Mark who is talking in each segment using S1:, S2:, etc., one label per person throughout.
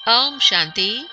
S1: Om Shanti.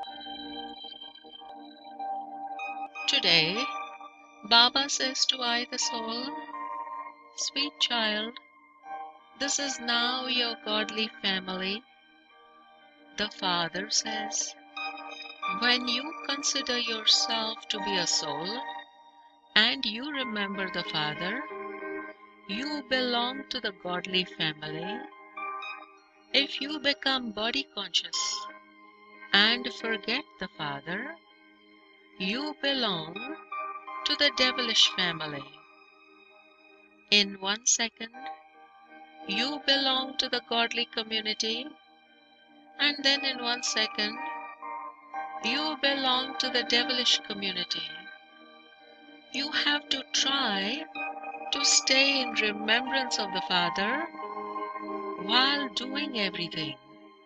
S1: Today, Baba says to I, the soul, sweet child, this is now your godly family. The Father says, when you consider yourself to be a soul and you remember the Father, you belong to the godly family. If you become body conscious and forget the Father, you belong to the devilish family. In 1 second, you belong to the godly community, and then in 1 second, you belong to the devilish community. You have to try to stay in remembrance of the Father while doing everything.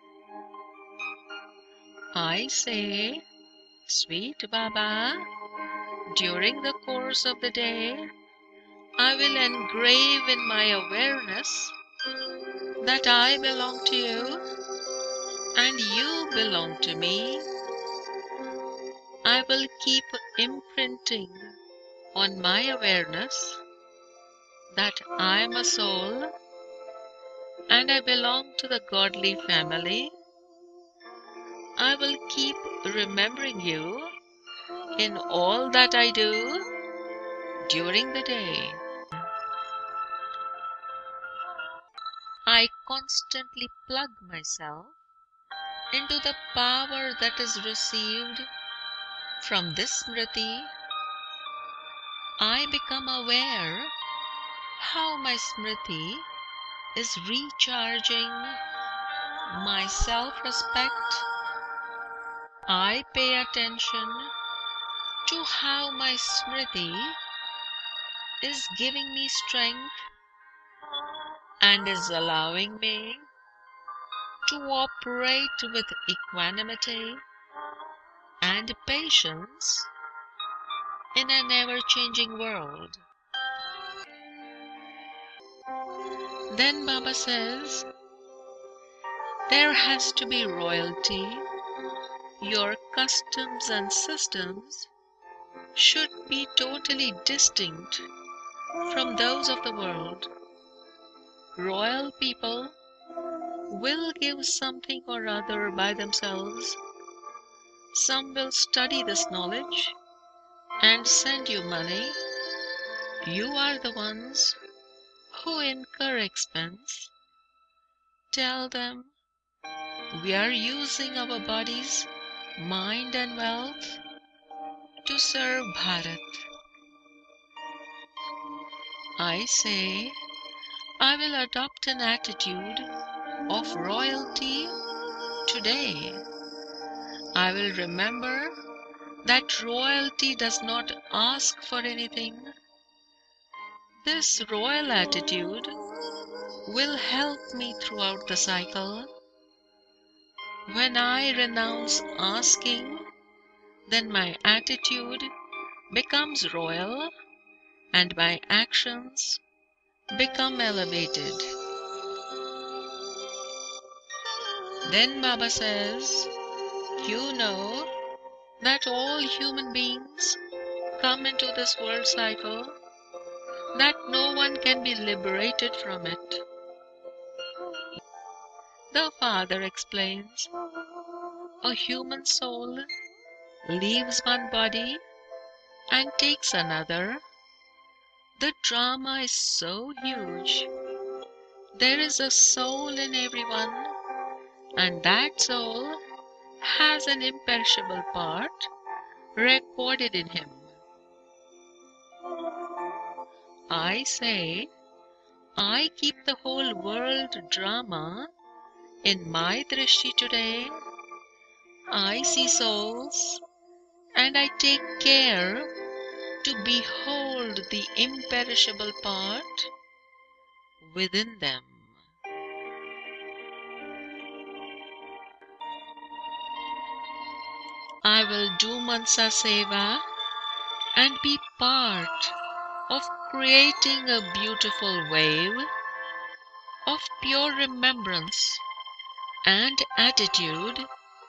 S1: I say, sweet Baba, during the course of the day, I will engrave in my awareness that I belong to you and you belong to me. I will keep imprinting on my awareness that I am a soul and I belong to the godly family. I will keep remembering you in all that I do during the day. I constantly plug myself into the power that is received from this Smriti. I become aware how my Smriti is recharging my self-respect. I pay attention to how my Smriti is giving me strength and is allowing me to operate with equanimity and patience in an ever-changing world. Then Baba says, there has to be royalty. Your customs and systems should be totally distinct from those of the world. Royal people will give something or other by themselves. Some will study this knowledge and send you money. You are the ones who incur expense. Tell them, we are using our bodies, mind and wealth to serve Bharat. I say, I will adopt an attitude of royalty today. I will remember that royalty does not ask for anything. This royal attitude will help me throughout the cycle. When I renounce asking, then my attitude becomes royal and my actions become elevated. Then Baba says, you know that all human beings come into this world cycle, that no one can be liberated from it. The Father explains, a human soul leaves one body and takes another. The drama is so huge. There is a soul in everyone, and that soul has an imperishable part recorded in him. I say, I keep the whole world drama in my drishti today. I see souls and I take care to behold the imperishable part within them. I will do Mansa Seva and be part of creating a beautiful wave of pure remembrance and attitude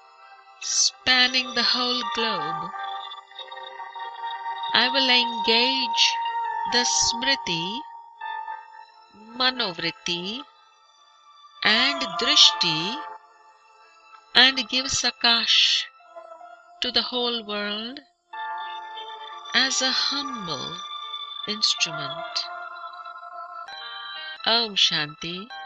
S1: spanning the whole globe. I will engage the Smriti, Manovritti, and Drishti and give Sakash to the whole world as a humble instrument. Om Shanti.